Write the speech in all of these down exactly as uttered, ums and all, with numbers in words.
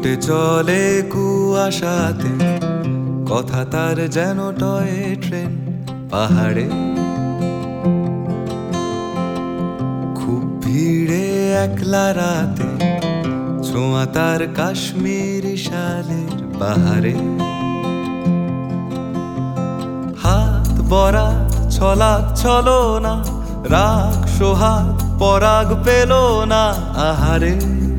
ছুটে চলে কুয়াশাতে, কথা তার যেন টয় ট্রেন পাহাড়ে। খুব ভিড়ে একলা রাতে, ছোঁয়া তার কাশ্মীরি শালের বাহারে। হাত বরা ছলাক ছলো না, রাগ সোহাগ পরাগ পেল না আহারে।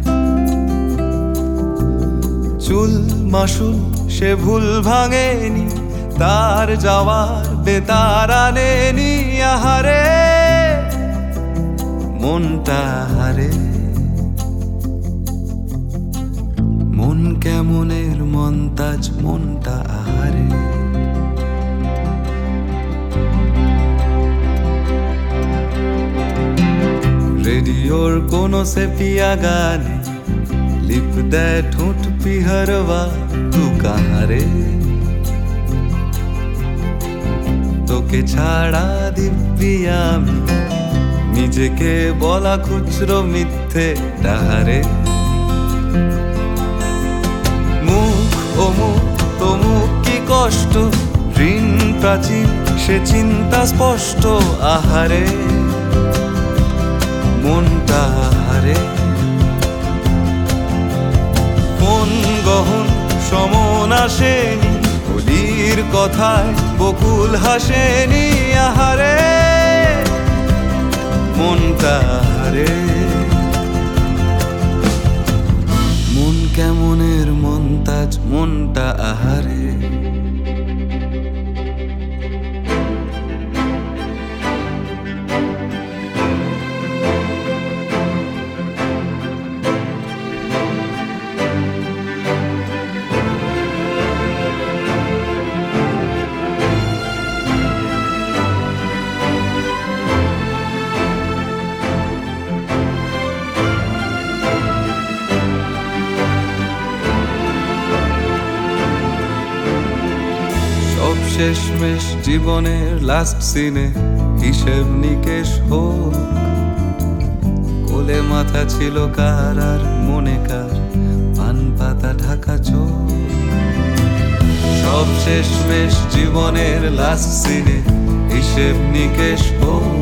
চুল মাসুল সে ভুল ভাঙেনি, তার যাওয়ার বেতার আনেনি আহারে। মনটা হারে, মন কেমনের মন্তাজ মনটা আহারে। রেডিওর কোনো সেপিয়া গানে লিপ দেয় ঠোঁট পিহরवा তু কাহারে। তোকে ছাড়া দিব্যি আমি, নিজেকে বলা খুচরো মিথ্যে ডাহারে। মুখ ও মুখ তো মুখ কি কষ্ট, ঋণ প্রাচীন সে চিন্তা স্পষ্ট আহারে। মনটা হারে, মন গহন সমন আসেনি, কলির কথায় বকুল হাসেনি আহারে। মনটা হারে, মন কেমনের মন্তাজ মনটা আহারে। শেষমেশ জীবনের লাস্ট সিনে হিসেব নিকেশ হোক। কোলে মাথা ছিল কার আর মনে কার, পান পাতা ঢাকা চোখ। সব শেষমেশ জীবনের লাস্ট সিনে হিসেব নিকেশ হোক।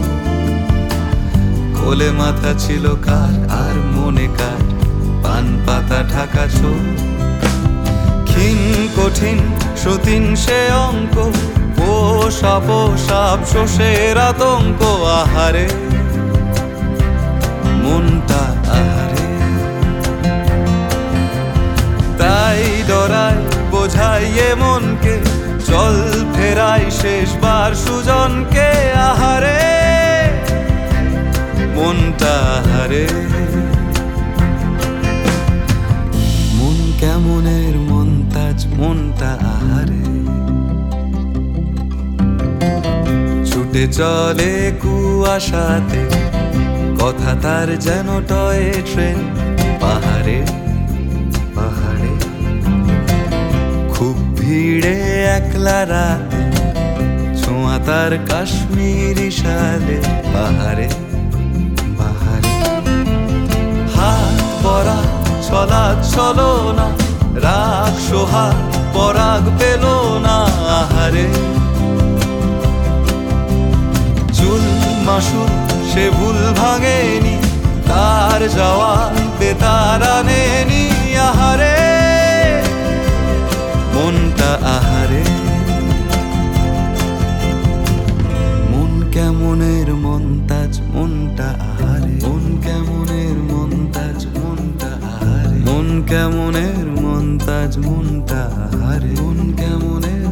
কোলে মাথা ছিল কার আর মনে কার, পান পাতা ঢাকা চোখ। ক্ষীণ কঠিন সতীন সে অঙ্ক, পোষা পোষাপ শোষের আতঙ্ক আহারে। মনটা আহারে, তাই ডরাই বোঝাইয়ে মনকে, চল ফেরাই শেষবার সুজনকে আহারে। মনটা আহারে, মন কেমনের মন্তাজ মনটা আহারে। ছুটে চলে কুয়াশাতে, কথা তার যেন টয় ট্রেন পাহাড়ে পাহাড়ে। খুব ভিড়ে একলা রাতে, ছোঁয়া তার কাশ্মীরি শালে বাহারে বাহারে। হাত পরা ছলা ছলো না, রাগ সোহাগ পরাগ পেল না আহারে। চুল মাসুল সে ভুল ভাঙেনি, তার যাওয়া বেতার আনেনি আহারে। মনটা আহারে, মন কেমনের মন্তাজ মনটা আহারে। মন কেমনের মন্তাজ মনটা আহারে। মন কেমনের মন্তাজ মনটা আহারে। মন কেমনের